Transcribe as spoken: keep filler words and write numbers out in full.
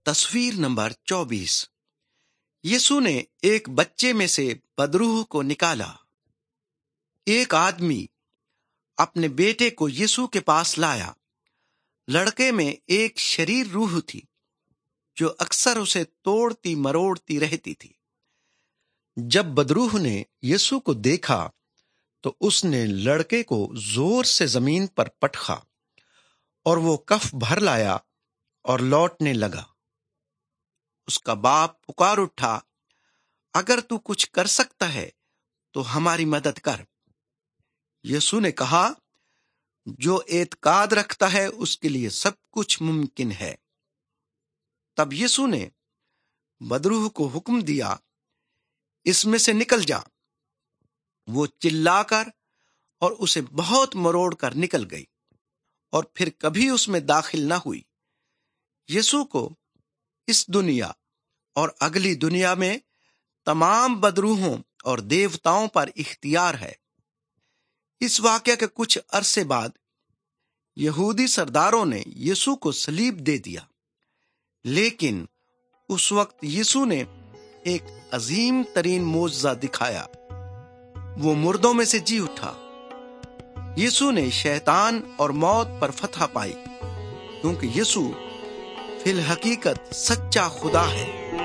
تصویر نمبر چوبیس۔ یسوع نے ایک بچے میں سے بدروح کو نکالا۔ ایک آدمی اپنے بیٹے کو یسوع کے پاس لایا۔ لڑکے میں ایک شریر روح تھی جو اکثر اسے توڑتی مروڑتی رہتی تھی۔ جب بدروح نے یسوع کو دیکھا تو اس نے لڑکے کو زور سے زمین پر پٹخا اور وہ کف بھر لایا اور لوٹنے لگا۔ اس کا باپ پکار اٹھا، اگر تو کچھ کر سکتا ہے تو ہماری مدد کر۔ یسوع نے کہا، جو اعتقاد رکھتا ہے اس کے لیے سب کچھ ممکن ہے۔ تب یسوع نے بدروح کو حکم دیا، اس میں سے نکل جا۔ وہ چلا کر اور اسے بہت مروڑ کر نکل گئی اور پھر کبھی اس میں داخل نہ ہوئی۔ یسوع کو اس دنیا اور اگلی دنیا میں تمام بدروحوں اور دیوتاؤں پر اختیار ہے۔ اس واقعہ کے کچھ عرصے بعد یہودی سرداروں نے یسوع کو صلیب دے دیا، لیکن اس وقت یسوع نے ایک عظیم ترین معجزہ دکھایا۔ وہ مردوں میں سے جی اٹھا۔ یسوع نے شیطان اور موت پر فتح پائی، کیونکہ یسوع فی الحقیقت سچا خدا ہے۔